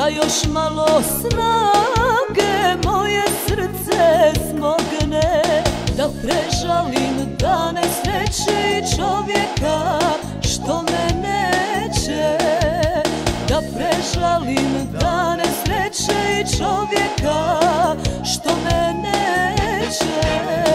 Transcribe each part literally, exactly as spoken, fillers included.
da još malo snage moje srce smogne, da prežalim dane sreće i čovjeka što me neće, da prežalim dane sreće i čovjeka što me neće.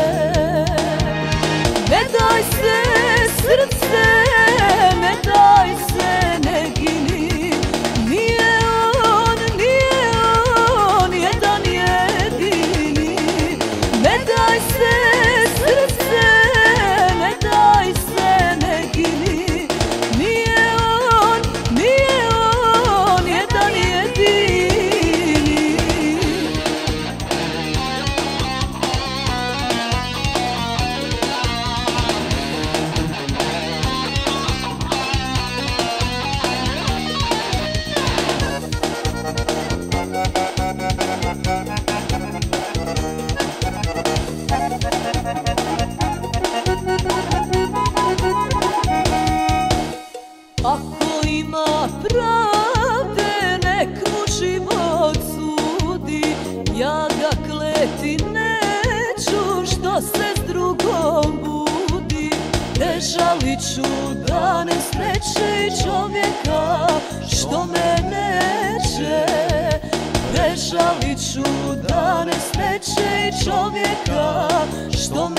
Ne daj se srce, ne daj se, ne gini, nije on, nije on, jedan jedini. Ne daj se srce, ne daj se, ne gini, nije on, nije on, jedan jedini. Ako ima pravde, nek mu život sudi, ja ga kleti neću što se s drugom budi. Prežalit ću dane sreće i čovjeka što me neće, prežalit ću dane sreće i čovjeka što